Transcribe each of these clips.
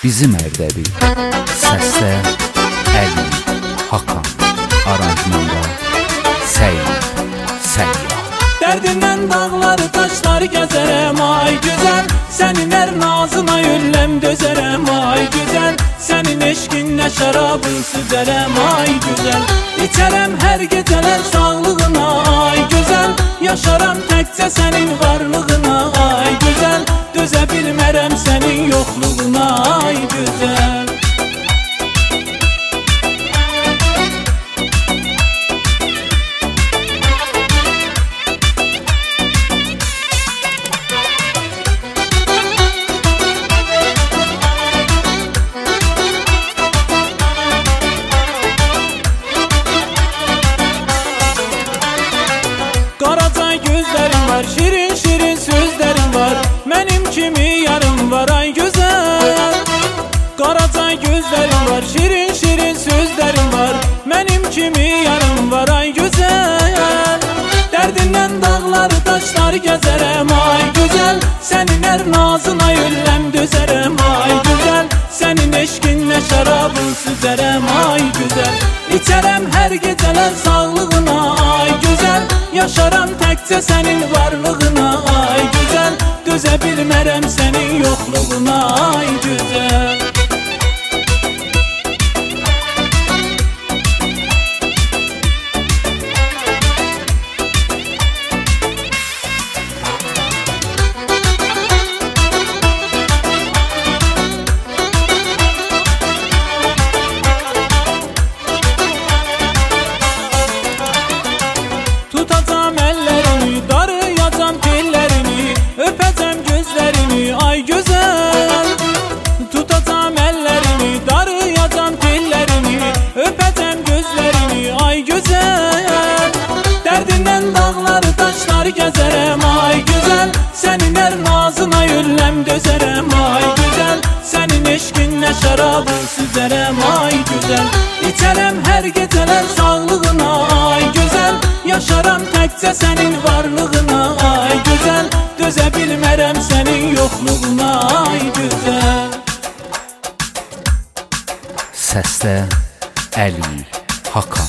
Bizim Ərdəbil. Səsdə Əli, Hakan, aranjmanda Səyyah. Dərdindən dağları, taşları gəzərəm ay gözəl. Sənin hər nazına yülləm dözərəm ay gözəl. Sənin eşqinlə şərabın süzərəm ay gözəl. İçərəm hər gecələr sağlığına ay gözəl. Yaşaram təkcə sənin varlığına ay gözəl. Dözə bilmərəm sənin yoxluğuna ay gözəl. Qaraca gözlərim var, şirin şirin sözlərim var. Mənim kimi yarım var ay gözəl. Qaraca gözlərim var, şirin şirin sözlərim var. Mənim kimi yarım var ay gözəl. Dərdindən dağları, taşları gəzərəm ay gözəl. Sənin hər nazına yülləm dözərəm ay gözəl. Sənin eşqinlə şərabın süzərəm ay gözəl. İçərəm hər gecələr sağlığına ay gözəl. Yaşaram təkcə sənin varlığına ay gözəl. Dözə bilmərəm sənin yoxluğuna ay gözəl. Tutacam əllərini, darıyacam tellərini, öpəcəm gözlərini ay gözəl. Tutacam əllərini, darıyacam tellərini, öpəcəm gözlərini ay gözəl. Dərdindən dağları, taşları gəzərəm ay gözəl. Sənin hər nazına yülləm dözərəm ay gözəl. Sənin eşqinlə şərabın süzərəm ay gözəl. İçərəm hər gecələr sağlığına ay gözəl. Yaşaram təkcə sənin varlığına ay gözəl. Dözə bilmərəm sənin yoxluğuna ay gözəl. Səsdə Əli, Hakan.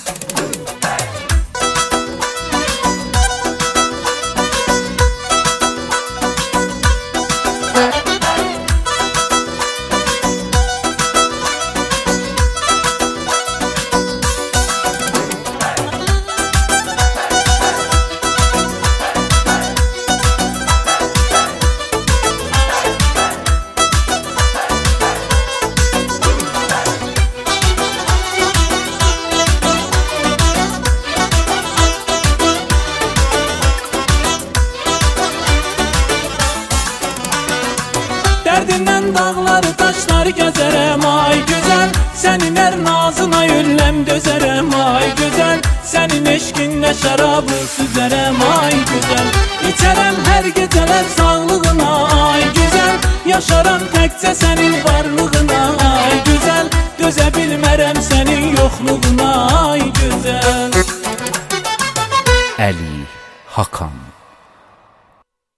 Dərdindən dağları, taşları gəzərəm ay gözəl. Sənin hər nazına yülləm dözərəm ay gözəl. Sənin eşqinlə şərabın süzərəm ay gözəl. İçərəm hər gecələr sağlığına ay gözəl. Yaşaram təkcə sənin varlığına ay gözəl. Dözə bilmərəm sənin yoxluğuna ay gözəl. Əli, Hakan.